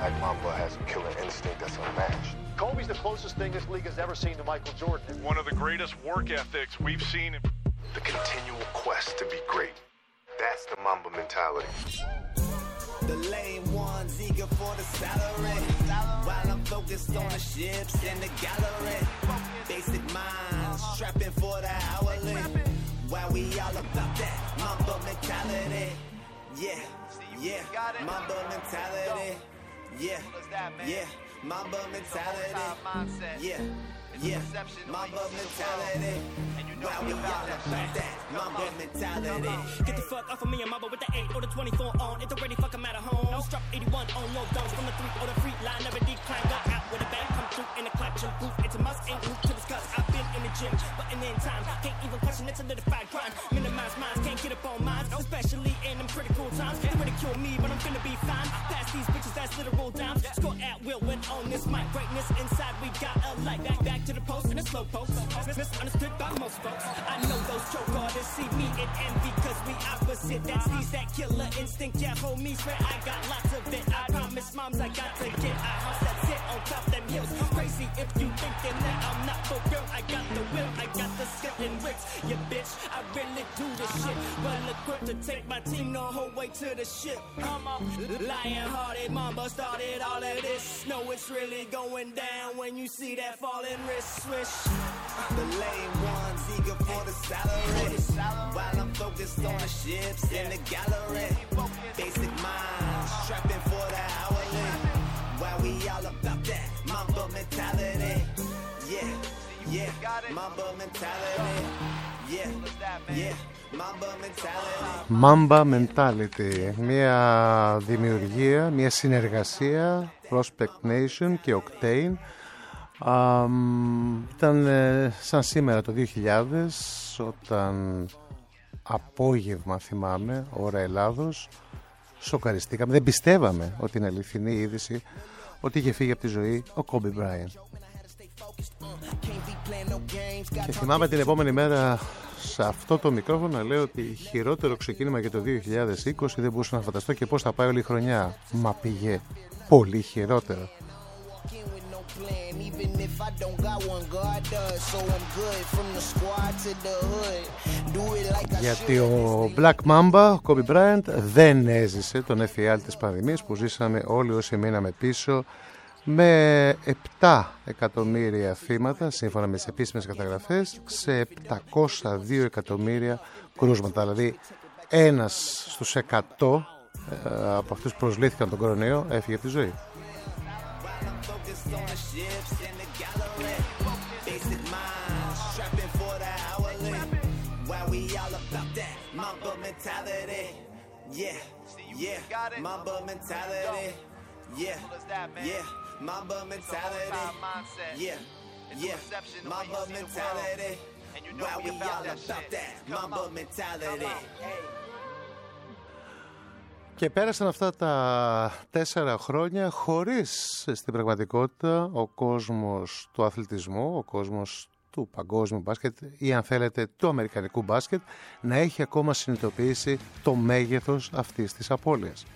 Black Mamba has a killer instinct that's unmatched. Kobe's the closest thing this league has ever seen to Michael Jordan. One of the greatest work ethics we've seen. The continual quest to be great. That's the Mamba mentality. The lame ones eager for the salary, while I'm focused on the ships in the gallery. Basic minds strapping for the hourly, while we all about that Mamba mentality. Yeah, yeah, Mamba mentality. Yeah, yeah, Mamba mentality. Yeah, yeah, Mamba mentality. While we all about that Mamba mentality. Get the fuck off of me and Mamba with the 8 or the 24 on. It already fuck I'm at home. Struck 81 on low dose from the 3 or the free line. Never decline. Go out with a bang. Come through in a clutch and proof. It's a must. Ain't root to discuss. I've been in the gym, but in the end time can't even question. It's a solidified grind. Minimize minds. Can't get up on minds, especially in them critical times. They ridicule me, but I'm finna be fine. Pass these bitches. That's literal dimes. Score at will when on this mic. Greatness inside. We got a light. Back to the post and a slow post. Misunderstood by most folks. I know those choke artists see me in envy cause we opposite. That sees that killer instinct. Yeah, homies, swear I got lots of it. I promise moms I got to get a house that sit on top them hills. Crazy if you thinking that I'm not for real. I got the will, I got the skill and wits. You bitch, I really do this shit. Well equipped to take my team the whole way to the ship. Come on, lion-hearted Mamba started all of this. Know it's really going down when you see that falling wrist swish. The lame ones eager for the salary, while I'm focused on the ships in the gallery. Basic minds strapping for the hourly, while we all about that Mamba mentality. Yeah, yeah, Mamba mentality. Yeah, yeah, Mamba mentality. Mamba mentality, μια δημιουργία, μια συνεργασία Prospect Nation και Octane. Ήταν σαν σήμερα το 2000, όταν απόγευμα, θυμάμαι, ώρα Ελλάδος, σοκαριστήκαμε, δεν πιστεύαμε ότι είναι αληθινή η είδηση ότι είχε φύγει από τη ζωή ο Kobe Bryant. Και θυμάμαι την επόμενη μέρα σε αυτό το μικρόφωνο να λέω ότι χειρότερο ξεκίνημα για το 2020 δεν μπορούσα να φανταστώ και πώς θα πάει όλη η χρονιά. Μα πήγε πολύ χειρότερο. Γιατί ο Black Mamba, ο Kobe Bryant, δεν έζησε τον εφιάλτη της πανδημίας που ζήσαμε όλοι όσοι μείναμε πίσω, με 7 εκατομμύρια θύματα σύμφωνα με τις επίσημες καταγραφές, σε 702 εκατομμύρια κρούσματα. Δηλαδή ένας στους 100 από αυτούς που προσλήθηκαν τον κορονοϊό έφυγε από τη ζωή. Yeah, yeah, Mamba mentality. Yeah, yeah, Mamba mentality. Yeah, yeah, Mamba mentality. While we all about that Mamba mentality. Και πέρασαν αυτά τα 4 χρόνια χωρίς στην πραγματικότητα ο κόσμος του αθλητισμού, ο κόσμος του παγκόσμιου μπάσκετ ή αν θέλετε του αμερικανικού μπάσκετ να έχει ακόμα συνειδητοποιήσει το μέγεθος αυτής της απώλειας.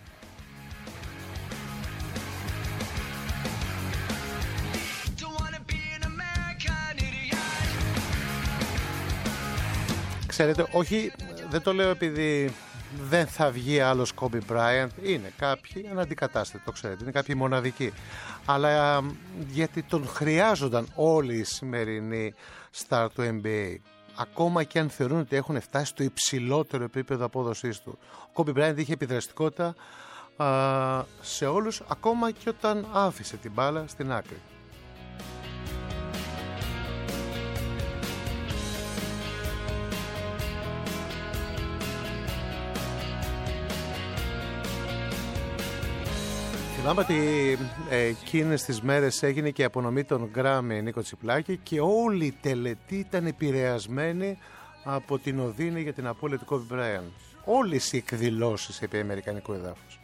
Ξέρετε, όχι, δεν το λέω επειδή δεν θα βγει άλλος Kobe Bryant, είναι κάποιοι αναντικατάστατοι, το ξέρετε, είναι κάποιοι μοναδικοί, αλλά γιατί τον χρειάζονταν όλοι οι σημερινοί star του NBA, ακόμα και αν θεωρούν ότι έχουν φτάσει στο υψηλότερο επίπεδο απόδοσής του. Ο Kobe Bryant είχε επιδραστικότητα σε όλους, ακόμα και όταν άφησε την μπάλα στην άκρη. Θυμάμαι ότι εκείνες τις μέρες έγινε και η απονομή των Grammy Νίκο Τσιπλάκη και όλοι οι τελετοί ήταν επηρεασμένοι από την οδύνη για την απώλεια του Kobe Bryant. Όλες οι εκδηλώσεις επί αμερικανικού εδάφους.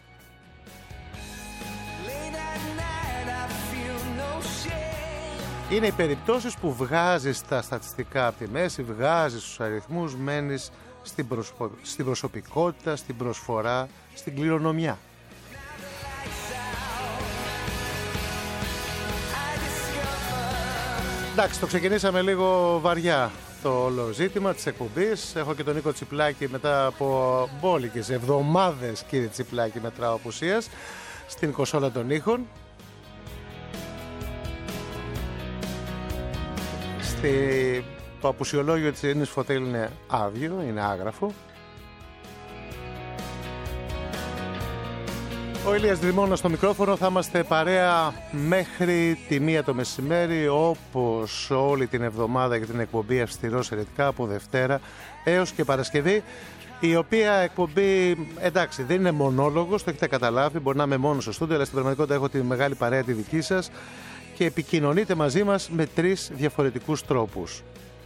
Είναι οι περιπτώσεις που βγάζεις τα στατιστικά από τη μέση, βγάζεις τους αριθμούς, μένεις στην προσωπικότητα, στην προσφορά, στην κληρονομιά. Εντάξει, το ξεκινήσαμε λίγο βαριά το όλο ζήτημα της εκπομπής. Έχω και τον Νίκο Τσιπλάκη μετά από μπόλικες εβδομάδες, κύριε Τσιπλάκη, μετράω απουσίας στην κονσόλα των ήχων. Το απουσιολόγιο της Ειρήνης Φωτέλ είναι άδειο, είναι άγραφο. Ο Ηλίας Δρυμώνας στο μικρόφωνο, θα είμαστε παρέα μέχρι τη 1 το μεσημέρι, όπως όλη την εβδομάδα για την εκπομπή αυστηρός ερετικά από Δευτέρα έως και Παρασκευή, η οποία εκπομπή, εντάξει, δεν είναι μονόλογος, το έχετε καταλάβει, μπορεί να είμαι μόνος στο στούντιο, αλλά στην πραγματικότητα έχω τη μεγάλη παρέα τη δική σας και επικοινωνείτε μαζί μας με 3 διαφορετικούς τρόπους.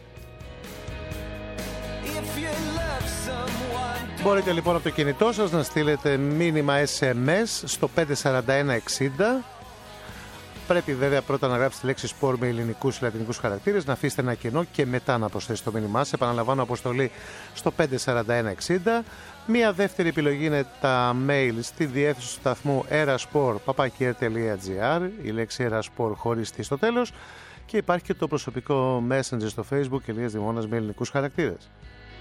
Μπορείτε λοιπόν από το κινητό σας να στείλετε μήνυμα SMS στο 54160. Πρέπει βέβαια πρώτα να γράψετε τη λέξη σπορ με ελληνικούς ή λατινικούς χαρακτήρες, να αφήσετε ένα κενό και μετά να προσθέσετε το μήνυμά σας. Επαναλαμβάνω, αποστολή στο 54160. Μία δεύτερη επιλογή είναι τα mail στη διεύθυνση του σταθμού eraspor@air.gr, η λέξη eraspor χωρίς τι στο τέλος, και υπάρχει και το προσωπικό messenger στο Facebook Ηλίας Δρυμώνας με ελληνικούς χαρακτήρες.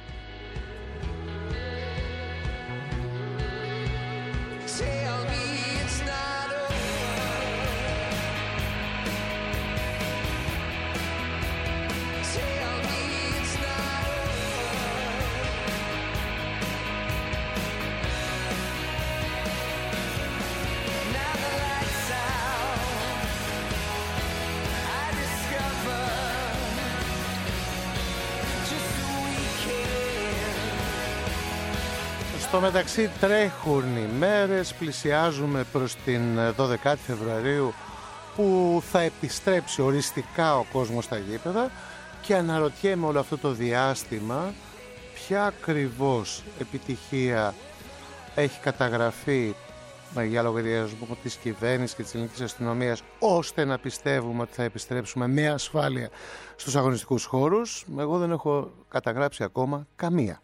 Στο μεταξύ τρέχουν οι μέρες, πλησιάζουμε προς την 12η Φεβρουαρίου που θα επιστρέψει οριστικά ο κόσμος στα γήπεδα και αναρωτιέμαι όλο αυτό το διάστημα ποια ακριβώς επιτυχία έχει καταγραφεί για λογαριασμό της κυβέρνησης και της ελληνικής αστυνομίας ώστε να πιστεύουμε ότι θα επιστρέψουμε με ασφάλεια στους αγωνιστικούς χώρους. Εγώ δεν έχω καταγράψει ακόμα καμία.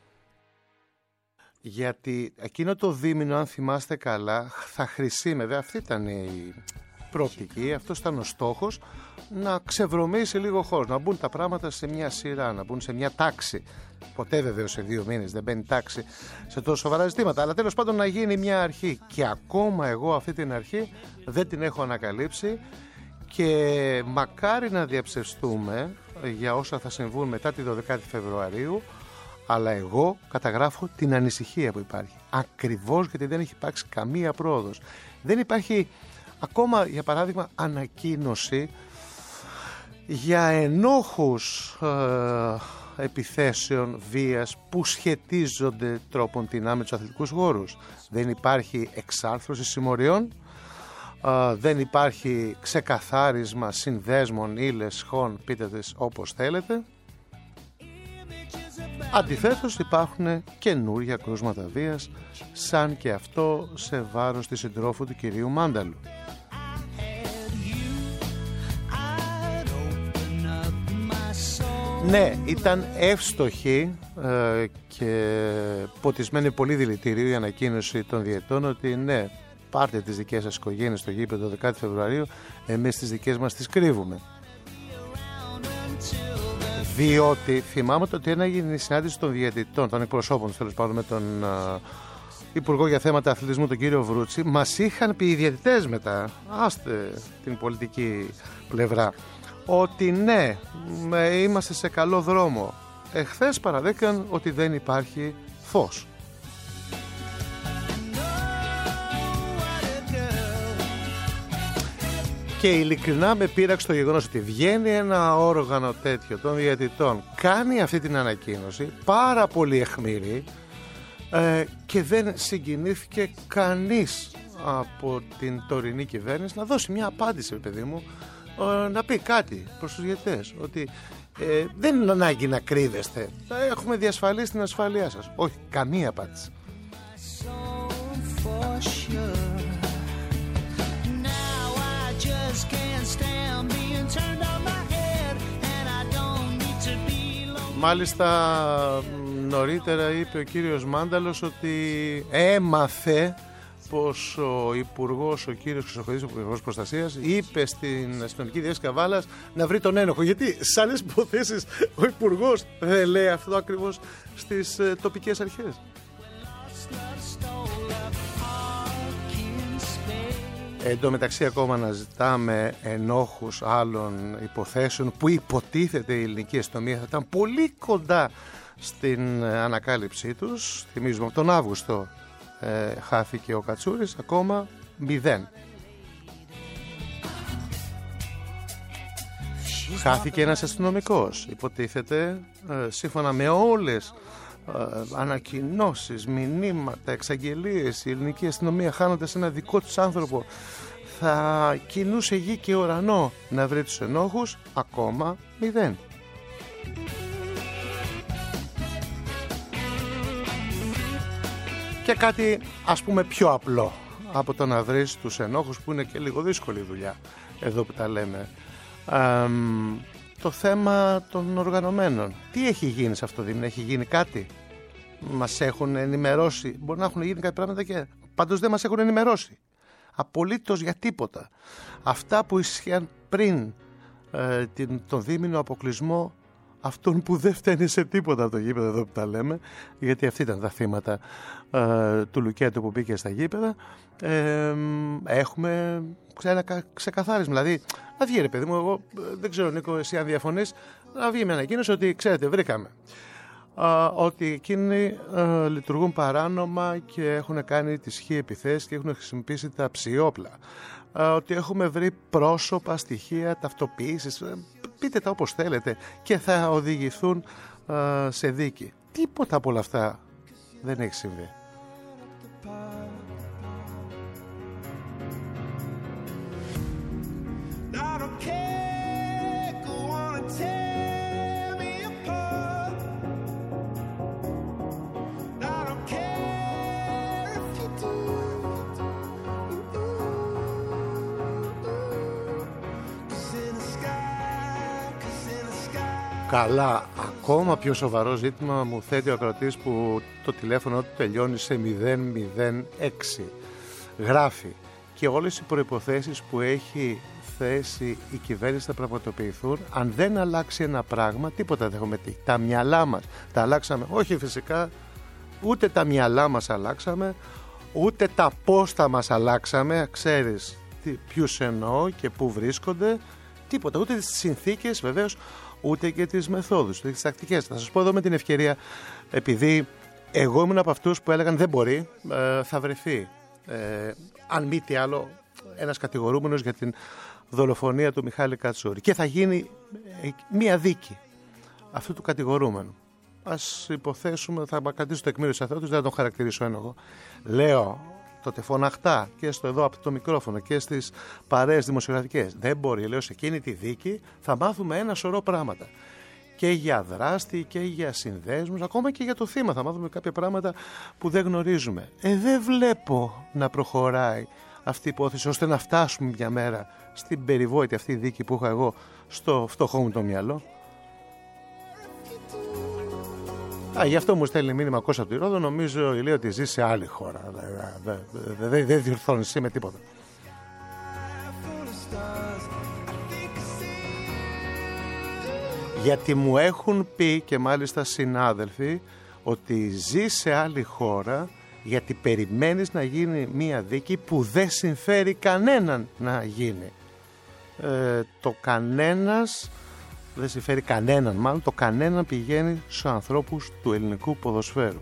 Γιατί εκείνο το δίμηνο, αν θυμάστε καλά, θα χρησίμευε, αυτή ήταν η προοπτική, αυτός ήταν ο στόχος, να ξεβρωμίσει λίγο χώρος, να μπουν τα πράγματα σε μια σειρά, να μπουν σε μια τάξη. Ποτέ βεβαίως σε 2 μήνες δεν μπαίνει τάξη σε τόσο σοβαρά ζητήματα, αλλά τέλος πάντων να γίνει μια αρχή. Και ακόμα εγώ αυτή την αρχή δεν την έχω ανακαλύψει και μακάρι να διαψευστούμε για όσα θα συμβούν μετά τη 12η Φεβρουαρίου. Αλλά εγώ καταγράφω την ανησυχία που υπάρχει. Ακριβώς γιατί δεν έχει υπάρξει καμία πρόοδος. Δεν υπάρχει ακόμα, για παράδειγμα, ανακοίνωση για ενόχους επιθέσεων βίας που σχετίζονται τρόπον τεινά με τους αθλητικούς χώρους. Δεν υπάρχει εξάρθρωση συμμοριών, δεν υπάρχει ξεκαθάρισμα συνδέσμων ή λεσχών, πείτε τες όπως θέλετε. Αντιθέτως υπάρχουν καινούργια κρούσματα βίας, σαν και αυτό σε βάρος της συντρόφου του κυρίου Μάνταλου. Ναι, ήταν εύστοχη και ποτισμένη πολύ δηλητήριο η ανακοίνωση των διαιτών ότι ναι, πάρτε τις δικές σας οικογένειες στο γήπεδο 12 Φεβρουαρίου, εμείς τις δικές μας τις κρύβουμε. Διότι θυμάμαι ότι έγινε η συνάντηση των διαιτητών, των εκπροσώπων τέλος πάντων, με τον Υπουργό για θέματα αθλητισμού, τον κύριο Βρούτσι. Μας είχαν πει οι διαιτητές μετά, άστε την πολιτική πλευρά, ότι ναι, είμαστε σε καλό δρόμο. Εχθές παραδέχτηκαν ότι δεν υπάρχει φως. Και ειλικρινά με πείραξε το γεγονός ότι βγαίνει ένα όργανο τέτοιο των διαιτητών, κάνει αυτή την ανακοίνωση πάρα πολύ αιχμηρή και δεν συγκινήθηκε κανείς από την τωρινή κυβέρνηση να δώσει μια απάντηση, παιδί μου, να πει κάτι προς τους διαιτητές, ότι δεν είναι ανάγκη να κρύβεστε, έχουμε διασφαλίσει την ασφαλεία σας. Όχι, καμία απάντηση. Μάλιστα νωρίτερα είπε ο κύριος Μάνταλος ότι έμαθε πως ο Υπουργός, ο κύριος Χρυσοχοίδης, ο Υπουργός Προστασίας, είπε στην αστυνομική διεύθυνση Καβάλας να βρει τον ένοχο. Γιατί σε άλλες υποθέσεις ο Υπουργός δεν λέει αυτό ακριβώς στις τοπικές αρχές. Εν τω μεταξύ ακόμα αναζητάμε ενόχους άλλων υποθέσεων που υποτίθεται η ελληνική αστυνομία θα ήταν πολύ κοντά στην ανακάλυψή τους. Θυμίζουμε από τον Αύγουστο χάθηκε ο Κατσούρης, ακόμα 0. Χάθηκε ένας αστυνομικός, υποτίθεται, σύμφωνα με όλες ανακοινώσεις, μηνύματα, εξαγγελίες, η ελληνική αστυνομία χάνοντας ένα δικό τους άνθρωπο θα κινούσε γη και ουρανό να βρει τους ενόχους, ακόμα 0. Και κάτι ας πούμε πιο απλό από το να βρεις τους ενόχους, που είναι και λίγο δύσκολη δουλειά εδώ που τα λέμε, το θέμα των οργανωμένων. Τι έχει γίνει σε αυτό το δίμηνο, έχει γίνει κάτι? Μας έχουν ενημερώσει? Μπορεί να έχουν γίνει κάποια πράγματα και πάντως δεν μας έχουν ενημερώσει απολύτως για τίποτα. Αυτά που ισχύαν πριν τον δίμηνο αποκλεισμό αυτών που δεν φταίνει σε τίποτα το γήπεδο εδώ που τα λέμε, γιατί αυτοί ήταν τα θύματα του Λουκέτου που μπήκε στα γήπεδα, έχουμε ξεκαθάρισμα. Δηλαδή να βγει, ρε παιδί μου, εγώ δεν ξέρω Νίκο εσύ αν διαφωνείς, να βγει με ανακοίνωση ότι ξέρετε βρήκαμε ότι εκείνοι λειτουργούν παράνομα και έχουν κάνει τις χι επιθέσεις και έχουν χρησιμοποιήσει τα ψιόπλα, ότι έχουμε βρει πρόσωπα, στοιχεία, ταυτοποίησεις, πείτε τα όπως θέλετε, και θα οδηγηθούν σε δίκη. Τίποτα από όλα αυτά δεν έχει συμβεί. Καλά, ακόμα πιο σοβαρό ζήτημα μου θέτει ο ακροατής που το τηλέφωνο του τελειώνει σε 006. Γράφει: και όλες οι προϋποθέσεις που έχει θέσει η κυβέρνηση θα πραγματοποιηθούν. Αν δεν αλλάξει ένα πράγμα, τίποτα δεν έχουμε πει. Τα μυαλά μας τα αλλάξαμε. Όχι φυσικά, ούτε τα μυαλά μας αλλάξαμε, ούτε τα πόστα μας αλλάξαμε. Ξέρεις ποιους εννοώ και πού βρίσκονται. Τίποτα, ούτε τις συνθήκες βεβαίως, ούτε και τις μεθόδους, ούτε τις τακτικές. Θα σας πω εδώ με την ευκαιρία, επειδή εγώ ήμουν από αυτούς που έλεγαν δεν μπορεί, θα βρεθεί, αν μη τι άλλο, ένας κατηγορούμενος για την δολοφονία του Μιχάλη Κατσούρη και θα γίνει μία δίκη αυτού του κατηγορούμενου. Ας υποθέσουμε, θα κρατήσω το εκμήριο της αθωότητας, δεν θα τον χαρακτηρίσω ένοχο. Λέω τότε φωναχτά και στο εδώ από το μικρόφωνο και στις παρέες δημοσιογραφικές, δεν μπορεί, λέω, σε εκείνη τη δίκη θα μάθουμε ένα σωρό πράγματα. Και για δράστη και για συνδέσμους, ακόμα και για το θύμα θα μάθουμε κάποια πράγματα που δεν γνωρίζουμε. Δεν βλέπω να προχωράει αυτή η υπόθεση ώστε να φτάσουμε μια μέρα στην περιβόητη αυτή δίκη που είχα εγώ στο φτωχό μου το μυαλό. Γι' αυτό μου στέλνει μήνυμα Κώστα του Ηρώδου. Νομίζω, λέει, ότι ζει σε άλλη χώρα. Δεν διορθώνει εσύ με τίποτα. Γιατί μου έχουν πει και μάλιστα συνάδελφοι ότι ζει σε άλλη χώρα, γιατί περιμένεις να γίνει μία δίκη που δεν συμφέρει κανέναν να γίνει. Το κανένας δεν συμφέρει κανέναν, μάλλον το κανέναν πηγαίνει στους ανθρώπους του ελληνικού ποδοσφαίρου.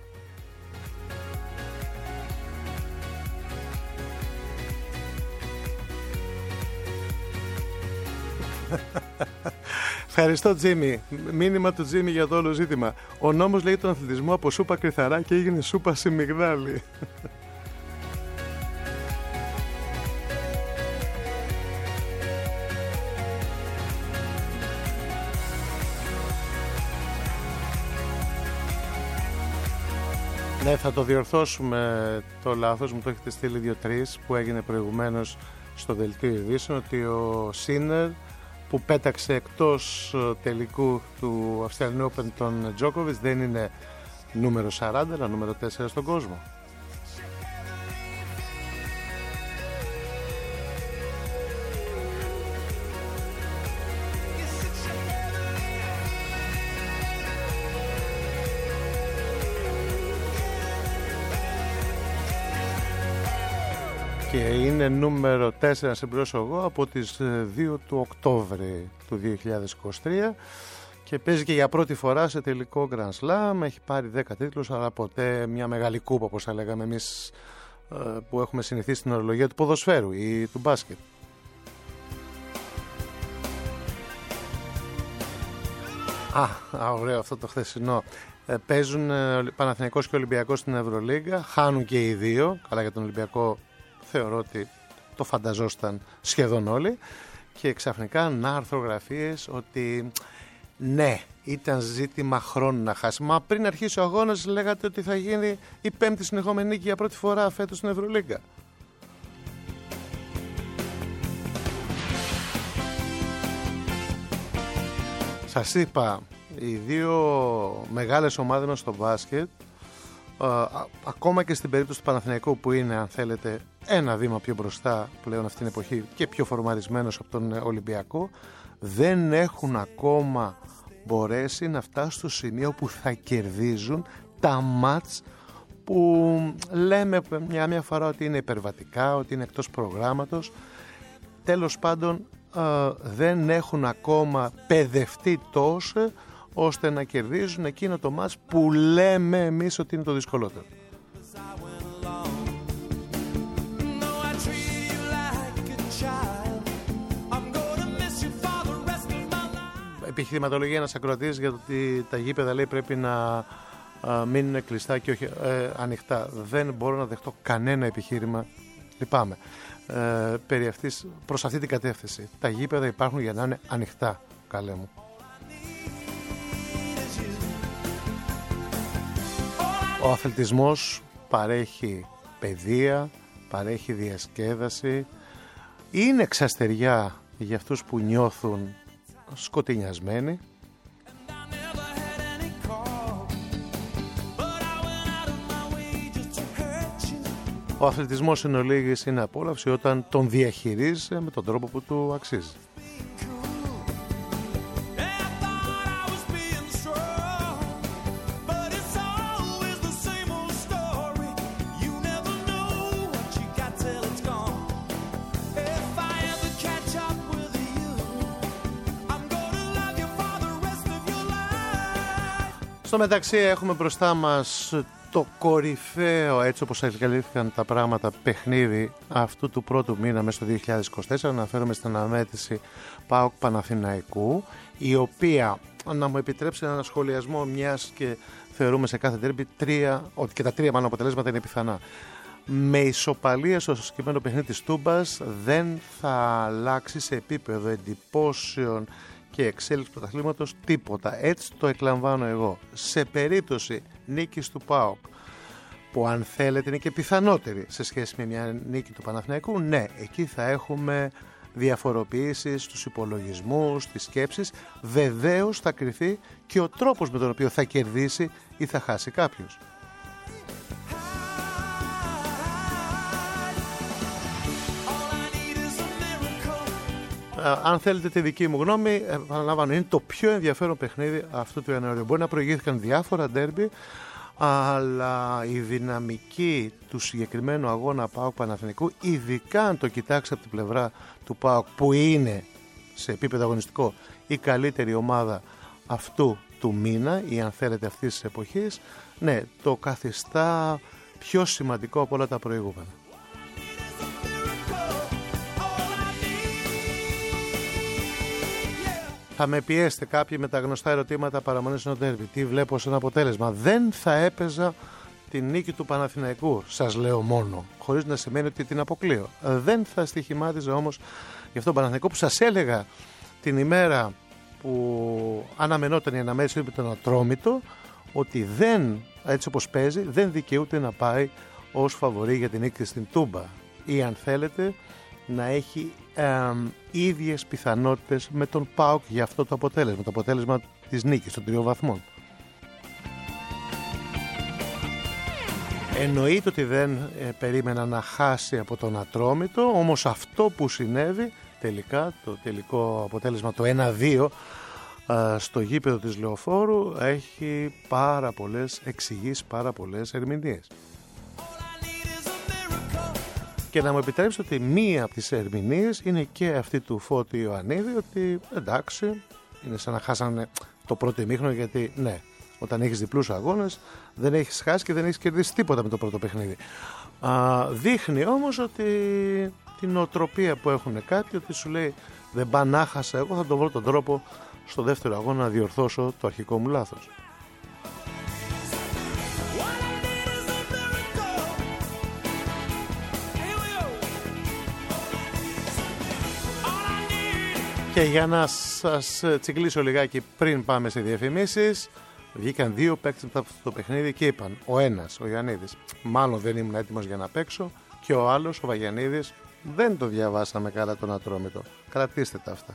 Ευχαριστώ Τζίμι. Μήνυμα του Τζίμι για το όλο ζήτημα. Ο νόμος λέει τον αθλητισμό από σούπα κρυθαρά και έγινε σούπα σιμιγδάλι. Ναι, θα το διορθώσουμε το λάθος, μου το έχετε στείλει 2-3 που έγινε προηγουμένως στο δελτίο ειδήσεων, ότι ο Σίνερ που πέταξε εκτός τελικού του Australian Open τον Τζόκοβιτς δεν είναι νούμερο 40 αλλά νούμερο 4 στον κόσμο. Και είναι νούμερο 4, να συμπληρώσω εγώ, από τις 2 του Οκτώβρη του 2023 και παίζει και για πρώτη φορά σε τελικό Grand Slam. Έχει πάρει 10 τίτλους, αλλά ποτέ μια μεγάλη κούπα, όπως θα λέγαμε εμείς που έχουμε συνηθίσει στην ορολογία του ποδοσφαίρου ή του μπάσκετ. Ωραίο αυτό το χθεσινό. Παίζουν Παναθηναϊκός και Ολυμπιακός στην Ευρωλίγκα, χάνουν και οι δύο. Καλά, για τον Ολυμπιακό θεωρώ ότι το φανταζόσταν σχεδόν όλοι. Και ξαφνικά να αρθρογραφίες ότι ναι, ήταν ζήτημα χρόνου να χάσει. Μα πριν αρχίσει ο αγώνας λέγατε ότι θα γίνει η 5η συνεχόμενη νίκη για πρώτη φορά φέτος στην Ευρωλίγκα. Σας είπα, οι δύο μεγάλες ομάδες μας στο μπάσκετ, ακόμα και στην περίπτωση του Παναθηναϊκού που είναι, αν θέλετε, ένα βήμα πιο μπροστά πλέον αυτήν την εποχή και πιο φορμαρισμένος από τον Ολυμπιακό, δεν έχουν ακόμα μπορέσει να φτάσουν στο σημείο που θα κερδίζουν τα μάτς που λέμε μια φορά ότι είναι υπερβατικά, ότι είναι εκτός προγράμματος. Τέλος πάντων, δεν έχουν ακόμα παιδευτεί τόσο ώστε να κερδίζουν εκείνο το μάτς που λέμε εμείς ότι είναι το δυσκολότερο. Επιχειρηματολογία ένας ακροατής για το ότι τα γήπεδα, λέει, πρέπει να μείνουν κλειστά και όχι ανοιχτά. Δεν μπορώ να δεχτώ κανένα επιχείρημα, λυπάμαι, προς αυτή την κατεύθυνση. Τα γήπεδα υπάρχουν για να είναι ανοιχτά, καλέ μου. Ο αθλητισμός παρέχει παιδεία, παρέχει διασκέδαση, είναι εξαστεριά για αυτούς που νιώθουν σκοτεινιασμένοι. Ο αθλητισμός εν ολίγης είναι απόλαυση όταν τον διαχειρίζεσαι με τον τρόπο που του αξίζει. Στο μεταξύ έχουμε μπροστά μας το κορυφαίο, έτσι όπως εξελίχθηκαν τα πράγματα, παιχνίδι αυτού του πρώτου μήνα μέσα στο 2024. Αναφέρομαι στην αναμέτρηση ΠΑΟΚ Παναθηναϊκού, η οποία, να μου επιτρέψει ένα σχολιασμό, μιας και θεωρούμε σε κάθε ντέρμπι ότι και τα τρία μάλλον αποτελέσματα είναι πιθανά. Με ισοπαλία στο συγκεκριμένο παιχνίδι της Τούμπας δεν θα αλλάξει σε επίπεδο εντυπώσεων και εξέλιξη του πρωταθλήματος τίποτα. Έτσι το εκλαμβάνω εγώ. Σε περίπτωση νίκης του ΠΑΟΚ, που αν θέλετε είναι και πιθανότερη σε σχέση με μια νίκη του Παναθηναϊκού, ναι, εκεί θα έχουμε διαφοροποιήσεις στους υπολογισμούς, στις σκέψεις. Βεβαίως θα κριθεί και ο τρόπος με τον οποίο θα κερδίσει ή θα χάσει κάποιος. Αν θέλετε τη δική μου γνώμη, επαναλαμβάνω, είναι το πιο ενδιαφέρον παιχνίδι αυτού του Ιανουαρίου. Μπορεί να προηγήθηκαν διάφορα ντέρμπι, αλλά η δυναμική του συγκεκριμένου αγώνα ΠΑΟΚ Παναθηναϊκού, ειδικά αν το κοιτάξει από την πλευρά του ΠΑΟΚ, που είναι σε επίπεδο αγωνιστικό η καλύτερη ομάδα αυτού του μήνα ή αν θέλετε αυτής της εποχής, ναι, το καθιστά πιο σημαντικό από όλα τα προηγούμενα. Θα με πιέσετε κάποιοι με τα γνωστά ερωτήματα παραμονής στο ντέρμπι. Τι βλέπω σαν αποτέλεσμα? Δεν θα έπαιζα την νίκη του Παναθηναϊκού, σας λέω μόνο, χωρίς να σημαίνει ότι την αποκλείω. Δεν θα στοιχημάτιζα όμως για αυτόν τον Παναθηναϊκό που σας έλεγα την ημέρα που αναμενόταν η αναμέτρηση με τον Ατρόμητο, ότι δεν, έτσι όπως παίζει, δεν δικαιούται να πάει ως φαβορί για την νίκη στην Τούμπα, ή αν θέλετε να έχει ίδιες πιθανότητες με τον ΠΑΟΚ για αυτό το αποτέλεσμα, το αποτέλεσμα της νίκης των 3 βαθμών. Εννοείται ότι δεν περίμενα να χάσει από τον Ατρόμητο, όμως αυτό που συνέβη τελικά, το τελικό αποτέλεσμα, το 1-2 στο γήπεδο της Λεωφόρου, έχει πάρα πολλές εξηγήσεις, πάρα πολλές ερμηνείες. Και να μου επιτρέψετε ότι μία από τις ερμηνείες είναι και αυτή του Φώτη Ιωαννίδη, ότι εντάξει, είναι σαν να χάσανε το πρώτο ημίχρονο, γιατί ναι, όταν έχεις διπλούς αγώνες δεν έχεις χάσει και δεν έχεις κερδίσει τίποτα με το πρώτο παιχνίδι. Δείχνει όμως ότι την νοοτροπία που έχουν κάποιοι, ότι σου λέει δεν πά να χάσα, εγώ θα τον βρω τον τρόπο στο δεύτερο αγώνα να διορθώσω το αρχικό μου λάθος. Και για να σας τσιγκλίσω λιγάκι πριν πάμε σε διαφημίσεις, βγήκαν δύο παίκτες από αυτό το παιχνίδι και είπαν, ο ένας, ο Ιωαννίδης, μάλλον δεν ήμουν έτοιμος για να παίξω, και ο άλλος, ο Βαγιαννίδης, δεν το διαβάσαμε καλά τον Ατρόμητο. Κρατήστε τα αυτά.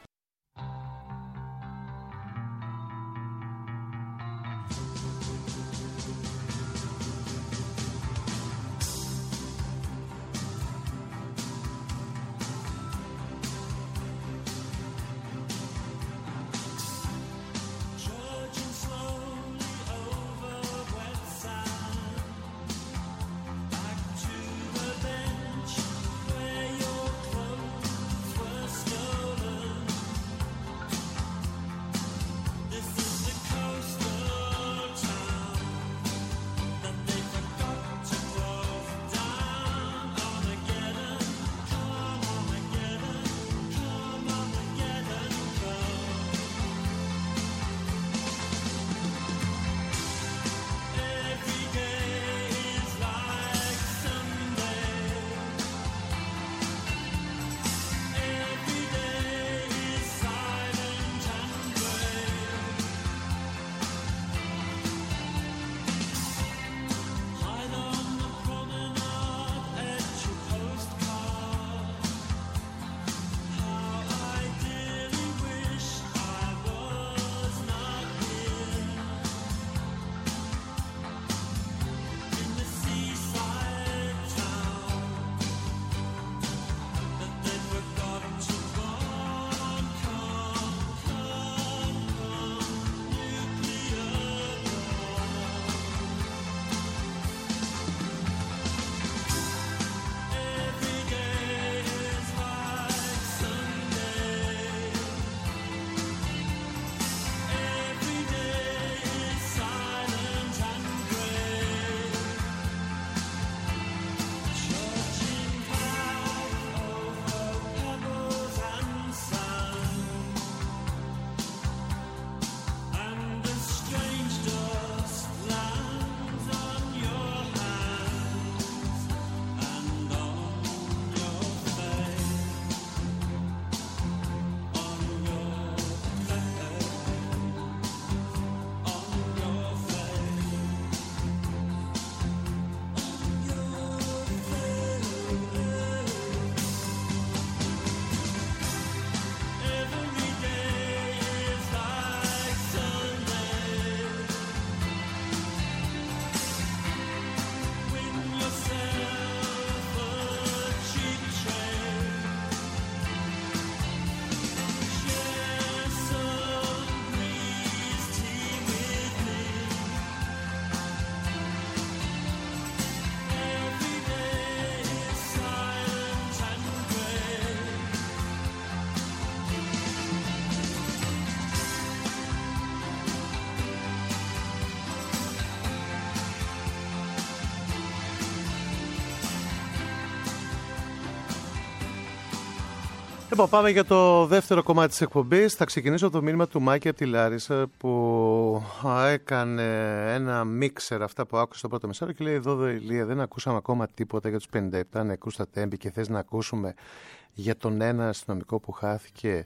Λοιπόν, πάμε για το δεύτερο κομμάτι της εκπομπής. Θα ξεκινήσω το μήνυμα του Μάκη από τη Λάρισα, που έκανε ένα μίξερ αυτά που άκουσε στο πρώτο μεσάριο και λέει: εδώ Ηλία, δεν ακούσαμε ακόμα τίποτα για τους 57 νεκρούς στα Τέμπη και θες να ακούσουμε για τον ένα αστυνομικό που χάθηκε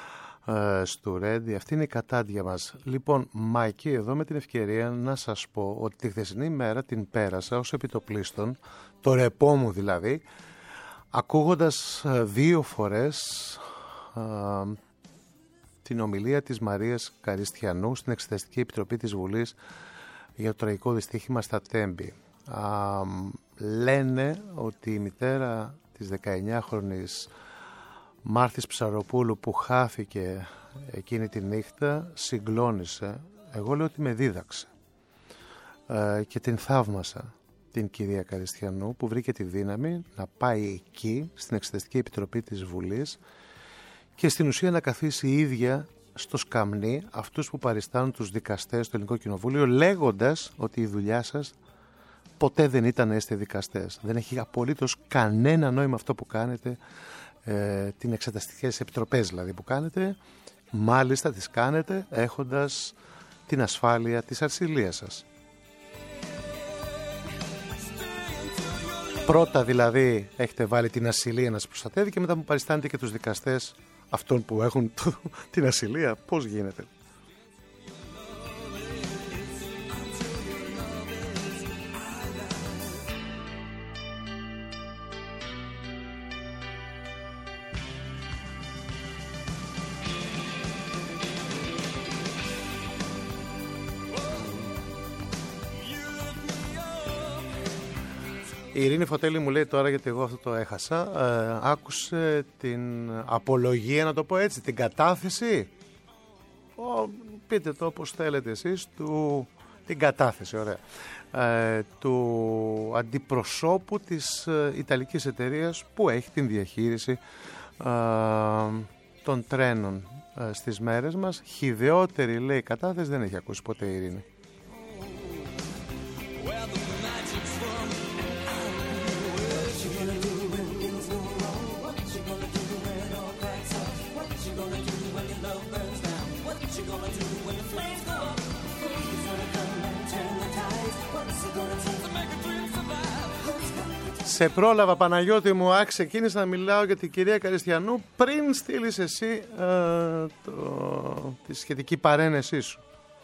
στο Ρέντι. Αυτή είναι η κατάντια μας. Λοιπόν, Μάκη, εδώ με την ευκαιρία να σας πω ότι τη χθεσινή μέρα την πέρασα ως επιτοπλίστων, το ρεπό μου δηλαδή, ακούγοντας 2 φορές την ομιλία της Μαρίας Καριστιανού στην Εξεταστική Επιτροπή της Βουλής για το τραγικό δυστύχημα στα Τέμπη. Λένε ότι η μητέρα της 19χρονης Μάρθης Ψαροπούλου που χάθηκε εκείνη τη νύχτα συγκλώνησε. Εγώ λέω ότι με δίδαξε και την θαύμασα. την κυρία Καριστιανού, που βρήκε τη δύναμη να πάει εκεί στην Εξεταστική Επιτροπή της Βουλής και στην ουσία να καθίσει η ίδια στο σκαμνί αυτούς που παριστάνουν τους δικαστές στο Ελληνικό Κοινοβούλιο, λέγοντας ότι η δουλειά σας ποτέ δεν ήταν να είστε δικαστές. Δεν έχει απολύτως κανένα νόημα αυτό που κάνετε, την εξεταστικές επιτροπές δηλαδή που κάνετε. Μάλιστα τις κάνετε έχοντας την ασφάλεια της ασυλίας σας. Πρώτα δηλαδή έχετε βάλει την ασυλία να σας προστατεύει και μετά μου παριστάνετε και τους δικαστές αυτών που έχουν την ασυλία. Πώς γίνεται? Η Ειρήνη Φωτέλη μου λέει τώρα, γιατί εγώ αυτό το έχασα, άκουσε την απολογία, να το πω έτσι, την κατάθεση, πείτε το όπως θέλετε εσείς, την κατάθεση, ωραία, του αντιπροσώπου της Ιταλικής εταιρείας που έχει την διαχείριση των τρένων στις μέρες μας. Χυδαιότερη, λέει, κατάθεση δεν έχει ακούσει ποτέ η Ειρήνη. Σε πρόλαβα, Παναγιώτη μου, ξεκίνησα να μιλάω για την κυρία Καριστιανού πριν στείλεις εσύ τη σχετική παρένεσή σου.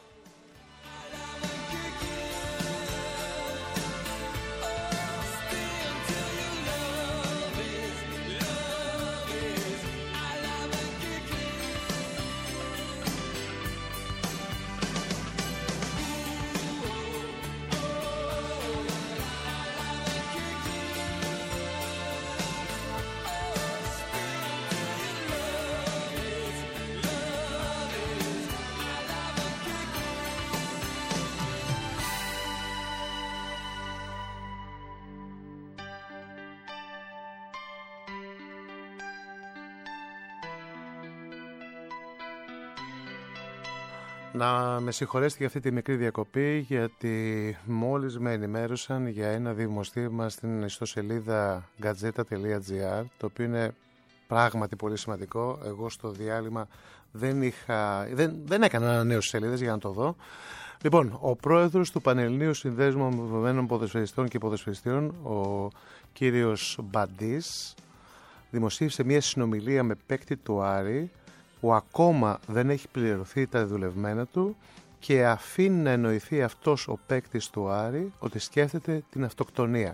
Να με συγχωρέσετε για αυτή τη μικρή διακοπή, γιατί μόλις με ενημέρωσαν για ένα δημοστήριμα στην ιστοσελίδα gazeta.gr, το οποίο είναι πράγματι πολύ σημαντικό. Εγώ στο διάλειμμα δεν έκανα ανανέωση σελίδες για να το δω. Λοιπόν, ο πρόεδρος του Πανελληνίου Συνδέσμου Αμοιβωμένων Ποδοσφαιριστών και Ποδοσφαιριστών, ο κύριος Μπαντής, δημοσίευσε μια συνομιλία με παίκτη του Άρη, που ακόμα δεν έχει πληρωθεί τα δουλευμένα του και αφήνει να εννοηθεί αυτός ο παίκτης του Άρη ότι σκέφτεται την αυτοκτονία.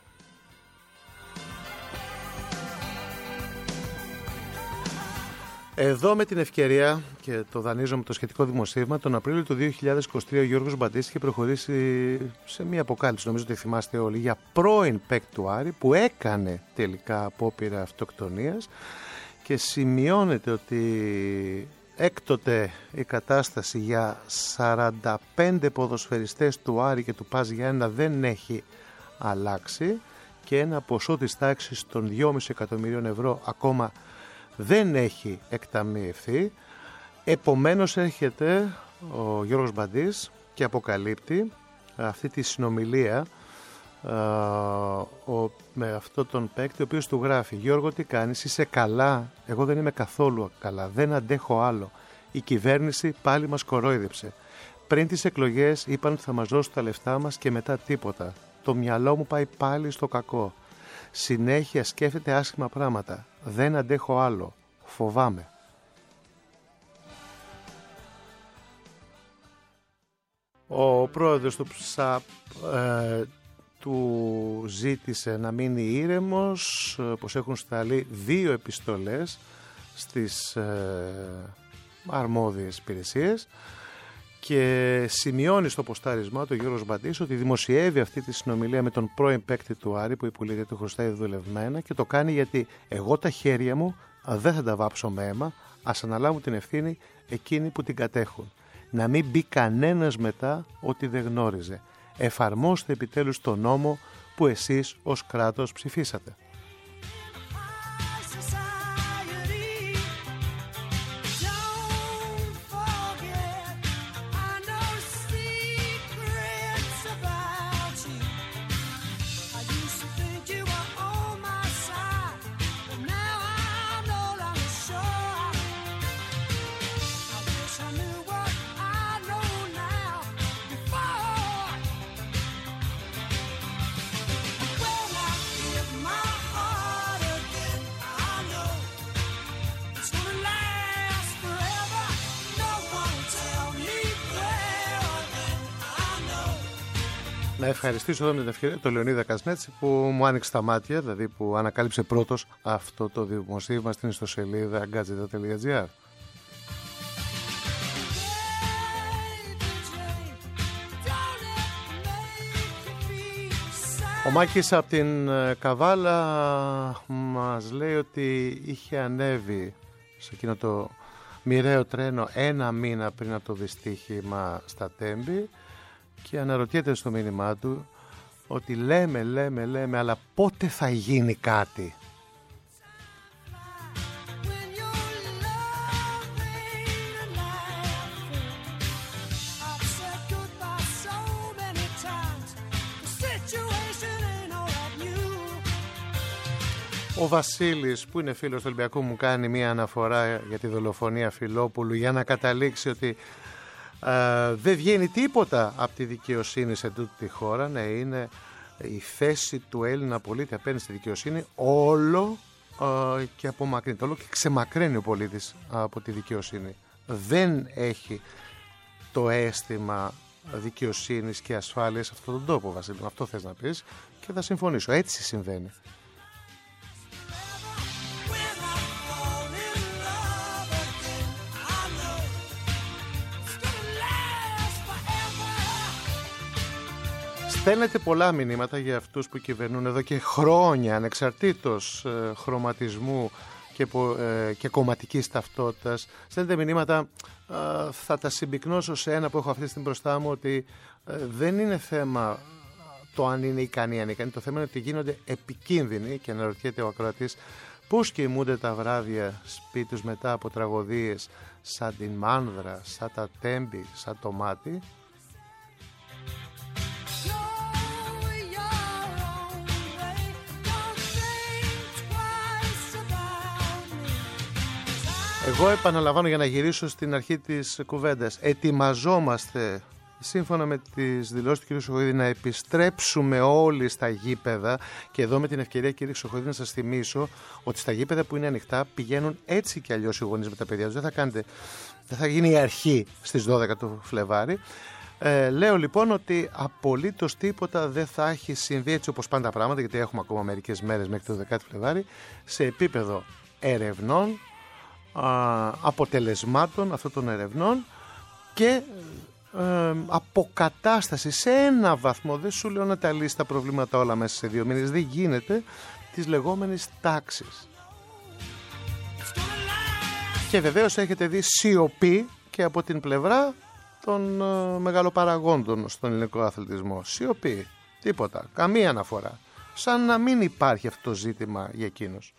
Εδώ με την ευκαιρία, και το δανείζω με το σχετικό δημοσίευμα, τον Απρίλιο του 2023 ο Γιώργος Μπαντής είχε προχωρήσει σε μια αποκάλυψη, νομίζω ότι θυμάστε όλοι, για πρώην παίκτη του Άρη που έκανε τελικά απόπειρα αυτοκτονίας. Και σημειώνεται ότι έκτοτε η κατάσταση για 45 ποδοσφαιριστές του Άρη και του ΠΑΣ Γιάννενα δεν έχει αλλάξει και ένα ποσό της τάξης των 2,5 εκατομμυρίων ευρώ ακόμα δεν έχει εκταμιευθεί. Επομένως έρχεται ο Γιώργος Μπαντής και αποκαλύπτει αυτή τη συνομιλία με αυτόν τον παίκτη, ο οποίος του γράφει: Γιώργο, τι κάνεις, είσαι καλά? Εγώ δεν είμαι καθόλου καλά, δεν αντέχω άλλο. Η κυβέρνηση πάλι μας κορόιδεψε. Πριν τις εκλογές είπαν ότι θα μας δώσουν τα λεφτά μας και μετά τίποτα. Το μυαλό μου πάει πάλι στο κακό. Συνέχεια σκέφτεται άσχημα πράγματα. Δεν αντέχω άλλο. Φοβάμαι. Ο πρόεδρος του ΨΑΠ του ζήτησε να μείνει ήρεμος, πως έχουν σταλεί 2 επιστολές στις αρμόδιες υπηρεσίες, και σημειώνει στο ποστάρισμά του ο Γιώργος Μπαντής ότι δημοσιεύει αυτή τη συνομιλία με τον πρώην παίκτη του Άρη που υπολείπεται του χρωστάει δουλευμένα, και το κάνει γιατί εγώ τα χέρια μου δεν θα τα βάψω με αίμα, ας αναλάβουν την ευθύνη εκείνοι που την κατέχουν. Να μην μπει κανένας μετά ότι δεν γνώριζε. εφαρμόστε επιτέλους τον νόμο που εσείς ως κράτος ψηφίσατε. Να ευχαριστήσω εδώ με την ευκαιρία τον Λεωνίδα Κασνέτση που μου άνοιξε τα μάτια, δηλαδή που ανακάλυψε πρώτος αυτό το δημοσίευμα στην ιστοσελίδα gadgeta.gr. Ο Μάκης από την Καβάλα μας λέει ότι είχε ανέβει σε εκείνο το μοιραίο τρένο 1 μήνα πριν από το δυστύχημα στα Τέμπη και αναρωτιέται στο μήνυμά του ότι λέμε, αλλά πότε θα γίνει κάτι. Ο Βασίλης που είναι φίλος του Ολυμπιακού μου κάνει μια αναφορά για τη δολοφονία Φιλόπουλου για να καταλήξει ότι δεν βγαίνει τίποτα από τη δικαιοσύνη σε τούτη τη χώρα. Ναι, είναι η θέση του Έλληνα πολίτη απέναντι στη δικαιοσύνη όλο και απομακρύνεται, όλο και ξεμακραίνει ο πολίτης από τη δικαιοσύνη. Δεν έχει το αίσθημα δικαιοσύνης και ασφάλειας σε αυτόν τον τόπο, Βασίλη. Αυτό θες να πεις και θα συμφωνήσω. Έτσι συμβαίνει. Στέλνετε πολλά μηνύματα για αυτούς που κυβερνούν εδώ και χρόνια, ανεξαρτήτως χρωματισμού και κομματικής ταυτότητας. Στέλνετε μηνύματα, θα τα συμπυκνώσω σε ένα που έχω αυτή στην μπροστά μου, ότι δεν είναι θέμα το αν είναι ικανοί ή ανικανοί. Το θέμα είναι ότι γίνονται επικίνδυνοι και αναρωτιέται ο ακροατής πώς κοιμούνται τα βράδια σπίτι τους μετά από τραγωδίες σαν την Μάνδρα, σαν τα Τέμπη, σαν το Μάτι. Εγώ επαναλαμβάνω για να γυρίσω στην αρχή της κουβέντας. Ετοιμαζόμαστε, σύμφωνα με τις δηλώσεις του κ. Χρυσοχοίδη, να επιστρέψουμε όλοι στα γήπεδα. Και εδώ με την ευκαιρία, κ. Χρυσοχοίδη, να σας θυμίσω ότι στα γήπεδα που είναι ανοιχτά πηγαίνουν έτσι κι αλλιώς οι γονείς με τα παιδιά τους. Δεν θα γίνει η αρχή στις 12 του Φλεβάρι. Λέω λοιπόν ότι απολύτως τίποτα δεν θα έχει συμβεί έτσι όπως πάνε τα πράγματα, γιατί έχουμε ακόμα μερικές μέρες μέχρι το 10 Φλεβάρι, σε επίπεδο ερευνών, αποτελεσμάτων αυτών των ερευνών και αποκατάσταση σε ένα βαθμό, δεν σου λέω να τα λύσει τα προβλήματα όλα μέσα σε 2 μήνες, δεν γίνεται, της λεγόμενης τάξης. Και βεβαίως έχετε δει σιωπή και από την πλευρά των μεγαλοπαραγόντων στον ελληνικό αθλητισμό. Σιωπή, τίποτα, καμία αναφορά, σαν να μην υπάρχει αυτό το ζήτημα για εκείνους.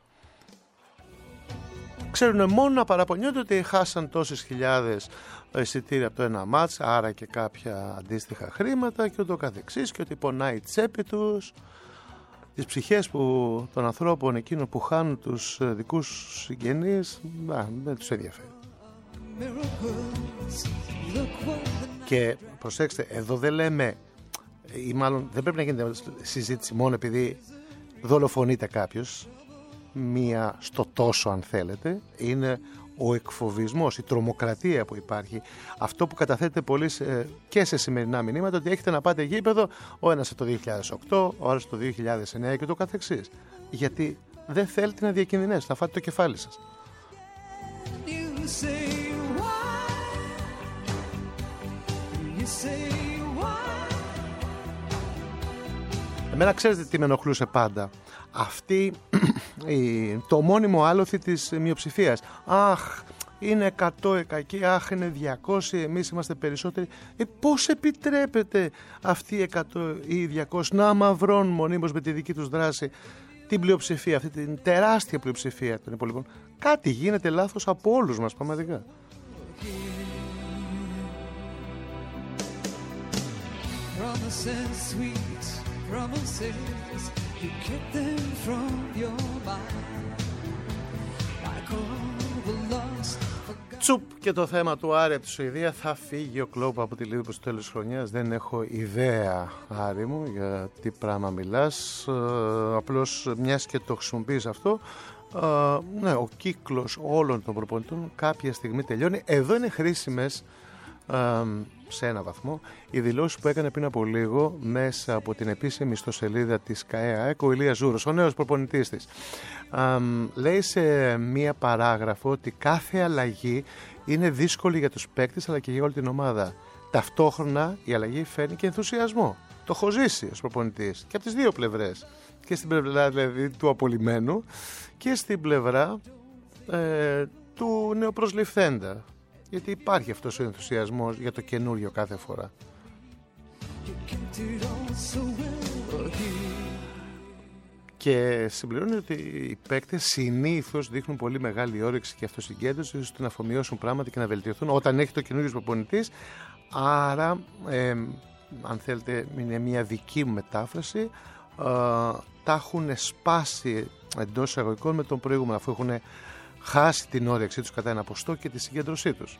Ξέρουν μόνο να παραπονιούνται ότι χάσαν τόσες χιλιάδες εισιτήρια από το ένα μάτς, άρα και κάποια αντίστοιχα χρήματα και ούτω καθεξής, και ότι πονάει η τσέπη τους, τις ψυχές των ανθρώπων εκείνων που χάνουν τους δικούς συγγενείς, δεν τους ενδιαφέρει. Και προσέξτε, εδώ δεν λέμε, ή μάλλον δεν πρέπει να γίνεται συζήτηση μόνο επειδή δολοφονείται κάποιος, μία στο τόσο αν θέλετε, είναι ο εκφοβισμός, η τρομοκρατία που υπάρχει, αυτό που καταθέτεται πολύ και σε σημερινά μηνύματα, ότι έχετε να πάτε γήπεδο, ο ένας το 2008, ο άλλος το 2009 και το καθεξής, γιατί δεν θέλετε να διακινδυνεύσετε, να φάτε το κεφάλι σας. Εμένα ξέρετε τι με ενοχλούσε πάντα? Το μόνιμο άλοθη της μειοψηφίας. Αχ, είναι 100 εκακοί, αχ είναι 200, εμείς είμαστε περισσότεροι. Πώς επιτρέπεται αυτοί οι 100 ή 200 να αμαυρώνουν μονίμως με τη δική τους δράση την πλειοψηφία, αυτή την τεράστια πλειοψηφία των υπολοιπών? Κάτι γίνεται λάθος από όλους μας πραγματικά. Promises, sweet promises, you kept them from your mind. Like all the lost. Τσουπ, και το θέμα του Άρη από τη Σουηδία. Θα φύγει ο Κλόπ από τη Λίβερπουλ στο τέλος της χρονιάς. Δεν έχω ιδέα, Άρη μου, για τι πράγμα μιλάς. Απλώς μιας και το χρησιμοποιείς αυτό, ναι, ο κύκλος όλων των προπονητών κάποια στιγμή τελειώνει. Εδώ είναι χρήσιμες σε ένα βαθμό οι δηλώσεις που έκανε πριν από λίγο μέσα από την επίσημη ιστοσελίδα της ΚΑΕΑΕΚ ο Ηλίας Ζούρος, ο νέος προπονητής της. Λέει σε μία παράγραφο ότι κάθε αλλαγή είναι δύσκολη για τους παίκτες αλλά και για όλη την ομάδα. Ταυτόχρονα η αλλαγή φέρνει και ενθουσιασμό. Το έχω ζήσει ως προπονητής και από τις δύο πλευρές, και στην πλευρά δηλαδή του απολυμένου και στην πλευρά του νεοπροσληφθέντα. Γιατί υπάρχει αυτός ο ενθουσιασμός για το καινούριο κάθε φορά. Και συμπληρώνει ότι οι παίκτες συνήθως δείχνουν πολύ μεγάλη όρεξη και αυτοσυγκέντρωση ώστε να αφομοιώσουν πράγματα και να βελτιωθούν όταν έχει το καινούριος προπονητής. Άρα, αν θέλετε, είναι μια δική μου μετάφραση, τα έχουν σπάσει εντός εισαγωγικών με τον προηγούμενο, αφού έχουν χάσει την όρεξή τους κατά ένα ποστό και τη συγκέντρωσή τους.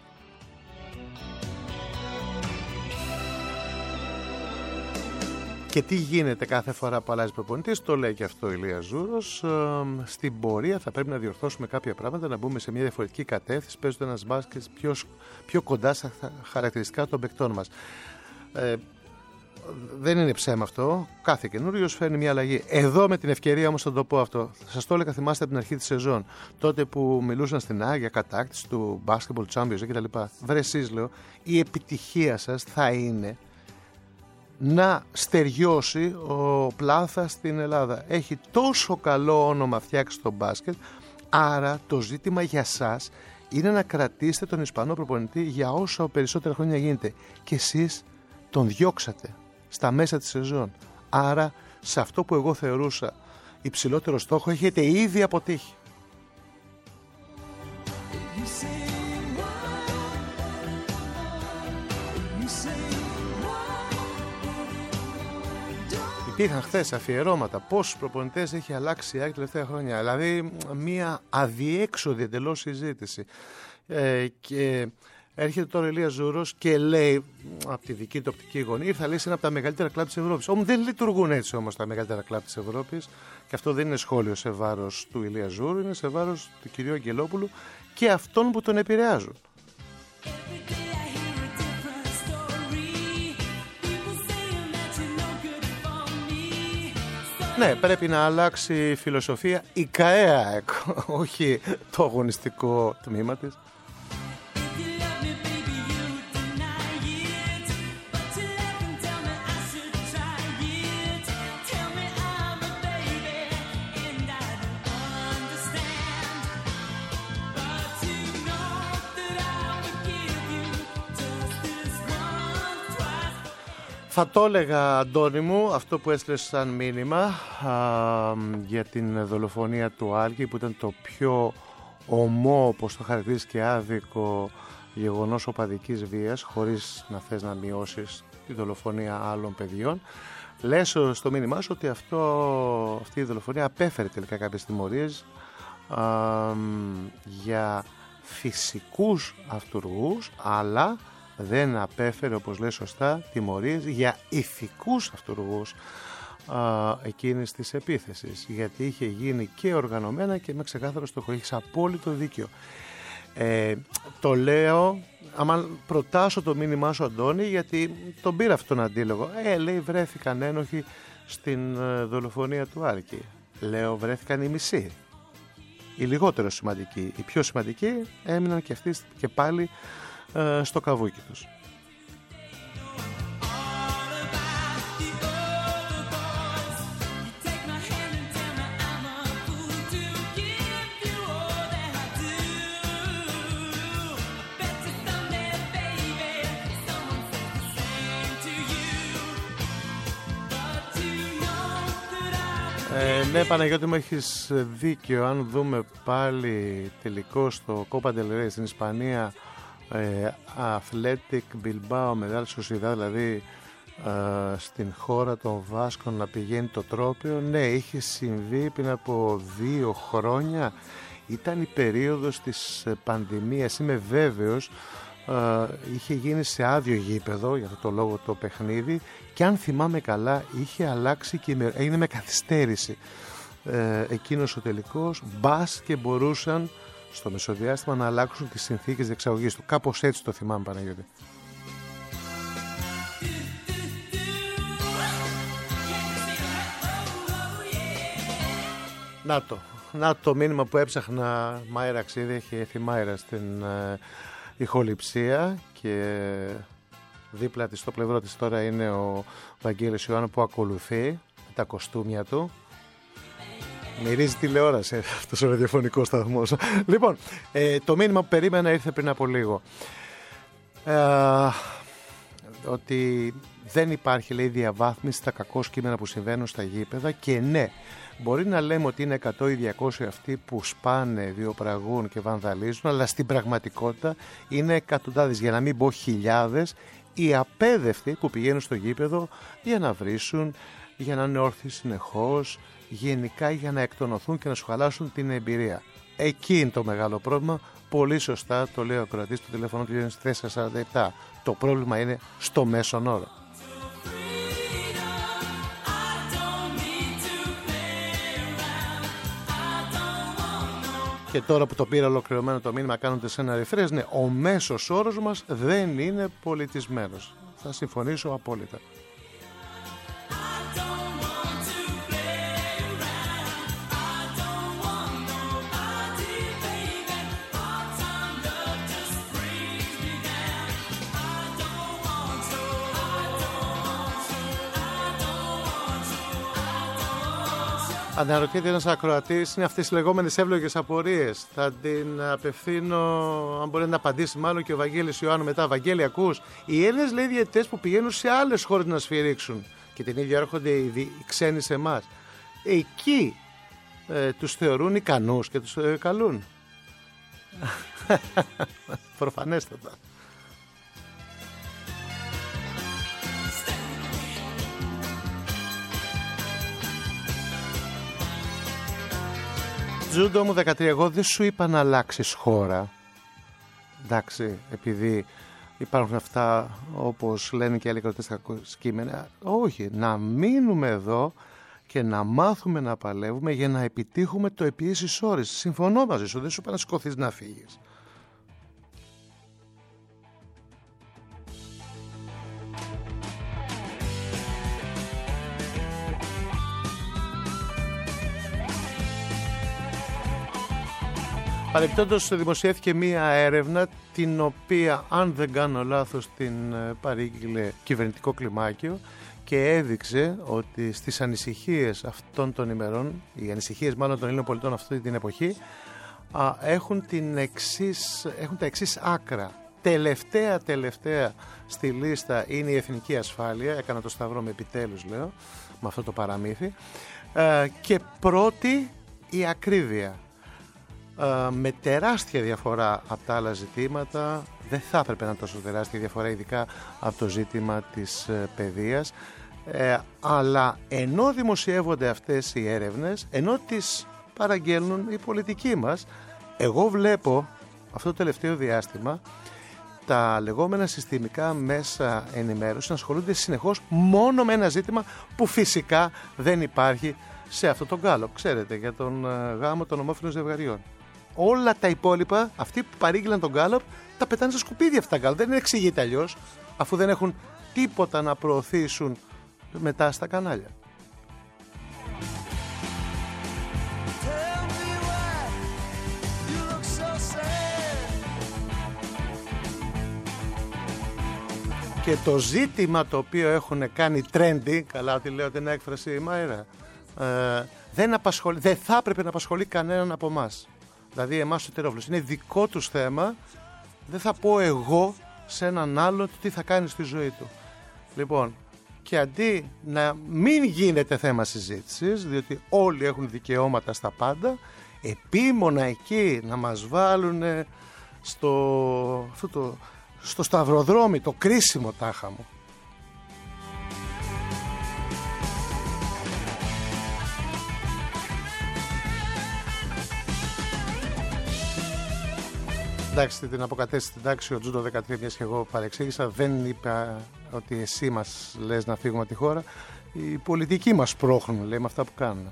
Και τι γίνεται κάθε φορά που αλλάζει προπονητής, το λέει και αυτό ο Ηλίας Ζούρος. Στην πορεία θα πρέπει να διορθώσουμε κάποια πράγματα, να μπούμε σε μια διαφορετική κατεύθυνση, παίζοντας ένας μπάσκετ πιο κοντά στα χαρακτηριστικά των παικτών μας. Δεν είναι ψέμα αυτό. Κάθε καινούριος φέρνει μια αλλαγή. Εδώ με την ευκαιρία όμως θα το πω αυτό. Σας το έλεγα, θυμάστε από την αρχή της σεζόν. Τότε που μιλούσαν στην ΑΕΚ για κατάκτηση του Basketball Champions κτλ. Βρε εσείς, λέω, η επιτυχία σας θα είναι να στεριώσει ο Πλάθας στην Ελλάδα. Έχει τόσο καλό όνομα φτιάξει το μπάσκετ. Άρα το ζήτημα για σας είναι να κρατήσετε τον Ισπανό προπονητή για όσο περισσότερα χρόνια γίνεται. Και εσείς τον διώξατε στα μέσα της σεζόν. Άρα σε αυτό που εγώ θεωρούσα υψηλότερο στόχο έχετε ήδη αποτύχει. Υπήρχαν χθες αφιερώματα πόσους προπονητές έχει αλλάξει η ΑΕΚ τελευταία χρόνια. Δηλαδή μια αδιέξοδη εντελώς συζήτηση. Και έρχεται τώρα ο Ηλίας Ζούρος και λέει από τη δική του οπτική γωνία, ήρθα λέει σε ένα από τα μεγαλύτερα κλαμπ της Ευρώπης. Όμως δεν λειτουργούν έτσι όμως τα μεγαλύτερα κλαμπ της Ευρώπης. Και αυτό δεν είναι σχόλιο σε βάρος του Ηλία Ζούρου, είναι σε βάρος του κυρίου Αγγελόπουλου και αυτών που τον επηρεάζουν. Ναι, πρέπει να αλλάξει η φιλοσοφία η ΚΑΕΑΕΚ, όχι το αγωνιστικό τμήμα της. Θα το έλεγα, Αντώνη μου, αυτό που έστειλε σαν μήνυμα για την δολοφονία του Άλκη, που ήταν το πιο ομό, όπως το χαρακτηρίζει και άδικο γεγονός οπαδικής βίας, χωρίς να θες να μειώσεις τη δολοφονία άλλων παιδιών. Λες στο μήνυμά σου ότι αυτή η δολοφονία απέφερε τελικά κάποιες τιμωρίες για φυσικούς αυτουργούς, αλλά δεν απέφερε, όπως λέει σωστά, τιμωρίες για ηθικούς αυτουργούς εκείνης της επίθεσης, γιατί είχε γίνει και οργανωμένα και με ξεκάθαρο στόχο. Έχεις απόλυτο δίκιο. Το λέω, άμα προτάσω το μήνυμά σου, Αντώνη, γιατί τον πήρα αυτόν τον αντίλογο. Λέει, βρέθηκαν ένοχοι στην δολοφονία του Άλκη. Λέω, βρέθηκαν οι μισοί, οι λιγότερο σημαντικοί. Οι πιο σημαντικοί έμειναν και αυτοί και πάλι στο καβούκι τους. Ναι, Παναγιώτη μου, έχεις δίκιο. Αν δούμε πάλι τελικό στο Copa del Rey στην Ισπανία, Athletic Bilbao με Real Sociedad, δηλαδή στην χώρα των Βάσκων να πηγαίνει το τρόπαιο. Ναι, είχε συμβεί πριν από 2 χρόνια. Ήταν η περίοδος της πανδημίας, είμαι βέβαιος. Είχε γίνει σε άδειο γήπεδο, για αυτό το λόγο το παιχνίδι, και αν θυμάμαι καλά είχε αλλάξει και έγινε με καθυστέρηση εκείνος ο τελικός, μπας και μπορούσαν στο μεσοδιάστημα να αλλάξουν τις συνθήκες διεξαγωγής του. Κάπως έτσι το θυμάμαι, Παναγιώτη. Να το μήνυμα που έψαχνα, Μάιρα Αξίδη, έχει έρθει Μάιρα στην ηχοληψία και δίπλα της στο πλευρό της τώρα είναι ο Βαγγέλης Ιωάννου που ακολουθεί με τα κοστούμια του. Μυρίζει τηλεόραση αυτός ο ραδιοφωνικός σταθμός. Λοιπόν, το μήνυμα που περίμενα ήρθε πριν από λίγο. Ότι δεν υπάρχει, λέει, διαβάθμιση στα κακό κείμενα που συμβαίνουν στα γήπεδα, και ναι, μπορεί να λέμε ότι είναι 100 ή 200 αυτοί που σπάνε, βιοπραγούν και βανδαλίζουν, αλλά στην πραγματικότητα είναι εκατοντάδες, για να μην πω χιλιάδες, οι απέδευτοι που πηγαίνουν στο γήπεδο για να βρίσουν, για να είναι όρθιοι συνεχώς, γενικά για να εκτονωθούν και να σου χαλάσουν την εμπειρία. Εκεί είναι το μεγάλο πρόβλημα. Πολύ σωστά το λέει ο ακροατής του τηλέφωνο του 447. Το πρόβλημα είναι στο μέσον όρο. Και τώρα που το πήρα ολοκληρωμένο το μήνυμα, κάνονται σε ένα refresh, ναι, ο μέσος όρος μας δεν είναι πολιτισμένος. Θα συμφωνήσω απόλυτα. Αναρωτιέται ένας ακροατής, είναι αυτές οι λεγόμενες εύλογες απορίες. Θα την απευθύνω, αν μπορεί να απαντήσει μάλλον και ο Βαγγέλης Ιωάννου μετά. Βαγγέλη, ακούς, οι Έλληνες, λέει, διαιτητές που πηγαίνουν σε άλλες χώρες να σφυρίξουν και την ίδια έρχονται οι ξένοι σε εμάς, εκεί τους θεωρούν ικανούς και τους καλούν. Προφανέστατα. Τζούντο μου 13, εγώ δεν σου είπα να αλλάξεις χώρα. Εντάξει, επειδή υπάρχουν αυτά όπως λένε και άλλοι κρατές στα κείμενα. Όχι, να μείνουμε εδώ και να μάθουμε να παλεύουμε για να επιτύχουμε το επί ίσης όρης. Συμφωνώ μαζί σου, δεν σου είπα να σηκωθείς να φύγεις. Παρεπτόντως δημοσιεύθηκε μία έρευνα την οποία, αν δεν κάνω λάθος, την παρήγγειλε κυβερνητικό κλιμάκιο και έδειξε ότι στις ανησυχίες αυτών των ημερών, οι ανησυχίες μάλλον των Ελλήνων πολιτών αυτή την εποχή, έχουν τα εξής άκρα. Τελευταία στη λίστα είναι η εθνική ασφάλεια, έκανα το σταυρό με επιτέλους, λέω, με αυτό το παραμύθι, και πρώτη η ακρίβεια. Με τεράστια διαφορά από τα άλλα ζητήματα, δεν θα έπρεπε να είναι τόσο τεράστια διαφορά, ειδικά από το ζήτημα της παιδείας, αλλά ενώ δημοσιεύονται αυτές οι έρευνες, ενώ τις παραγγέλνουν οι πολιτικοί μας, εγώ βλέπω αυτό το τελευταίο διάστημα τα λεγόμενα συστημικά μέσα ενημέρωση να ασχολούνται συνεχώς μόνο με ένα ζήτημα που φυσικά δεν υπάρχει σε αυτό το γκάλοπ. Ξέρετε, για τον γάμο των ομόφυλων ζευγαριών. Όλα τα υπόλοιπα, αυτοί που παρήγγειλαν τον γκάλοπ, τα πετάνε στα σκουπίδια αυτά τα γκάλοπ. Δεν εξηγείται αλλιώς, αφού δεν έχουν τίποτα να προωθήσουν μετά στα κανάλια. Και το ζήτημα το οποίο έχουν κάνει trendy, καλά ότι λέω την έκφραση Μάιρα, δεν θα έπρεπε να απασχολεί κανέναν από εμάς. Δηλαδή εμάς ο τερόφιλος. Είναι δικό τους θέμα, δεν θα πω εγώ σε έναν άλλο τι θα κάνει στη ζωή του. Λοιπόν, Και αντί να μην γίνεται θέμα συζήτησης, διότι όλοι έχουν δικαιώματα στα πάντα, επίμονα εκεί να μας βάλουν στο σταυροδρόμι, το κρίσιμο τάχα μου. Εντάξει, την αποκατέστηση στην τάξη ο Τζούντο 13, μιας και εγώ παρεξήγησα, δεν είπα ότι εσύ μας λες να φύγουμε από τη χώρα. Οι πολιτικοί μας πρόχνουν, λέει, με αυτά που κάνουν.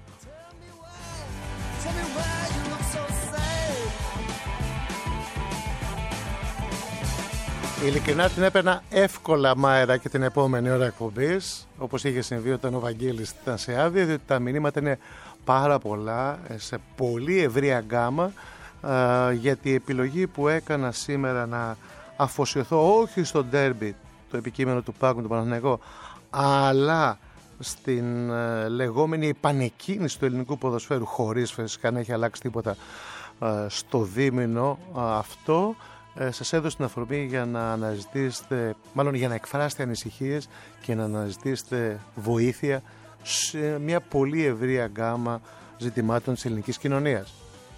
Ειλικρινά την έπαιρνα εύκολα Μάερα και την επόμενη ώρα εκπομπής, όπως είχε συμβεί όταν ο Βαγγέλης ήταν σε άδεια, διότι τα μηνύματα είναι πάρα πολλά, σε πολύ ευρία γκάμα, γιατί η επιλογή που έκανα σήμερα να αφοσιωθώ όχι στο ντέρμπι, το επικείμενο του ΠΑΟΚ με τον Παναθηναϊκό, αλλά στην λεγόμενη επανεκκίνηση του ελληνικού ποδοσφαίρου, χωρίς φυσικά να έχει αλλάξει τίποτα στο δίμηνο αυτό, σας έδωσε την αφορμή για να αναζητήσετε, μάλλον για να εκφράσετε ανησυχίες και να αναζητήσετε βοήθεια σε μια πολύ ευρία γκάμα ζητημάτων της ελληνικής κοινωνίας.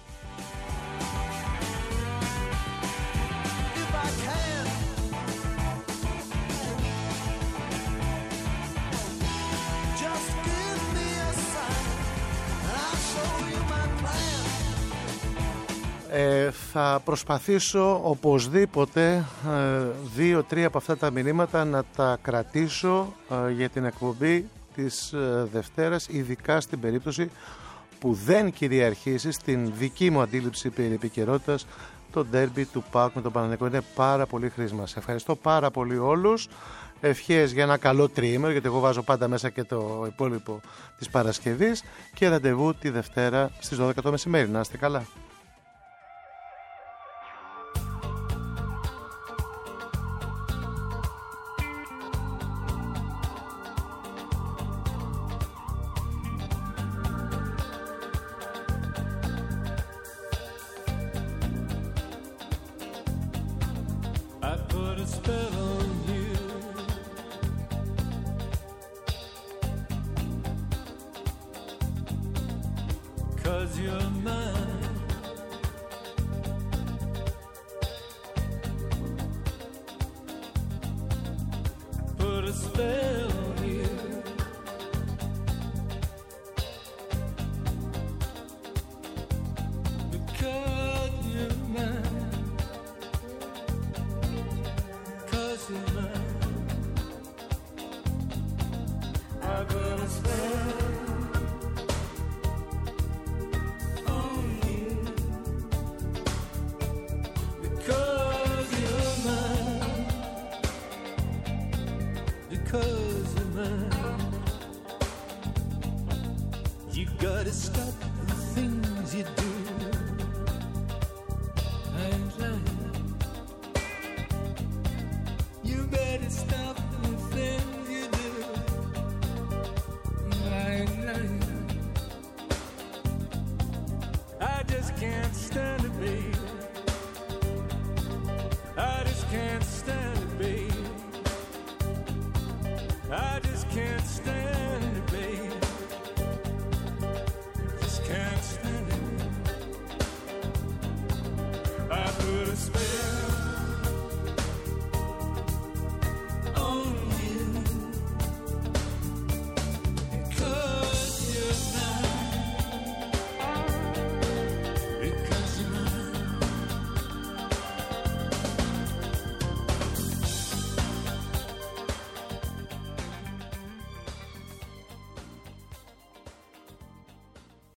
Θα προσπαθήσω οπωσδήποτε 2-3 από αυτά τα μηνύματα να τα κρατήσω για την εκπομπή της Δευτέρας, ειδικά στην περίπτωση που δεν κυριαρχήσει στην δική μου αντίληψη περί επικαιρότητας το ντέρμπι του ΠΑΟΚ με τον Παναθηναϊκό. Είναι πάρα πολύ χρήσιμα. Σε ευχαριστώ πάρα πολύ όλους. Ευχές για ένα καλό τριήμερο, γιατί εγώ βάζω πάντα μέσα και το υπόλοιπο της Παρασκευής, και ραντεβού τη Δευτέρα στις 12 το μεσημέρι. Να είστε καλά. Spell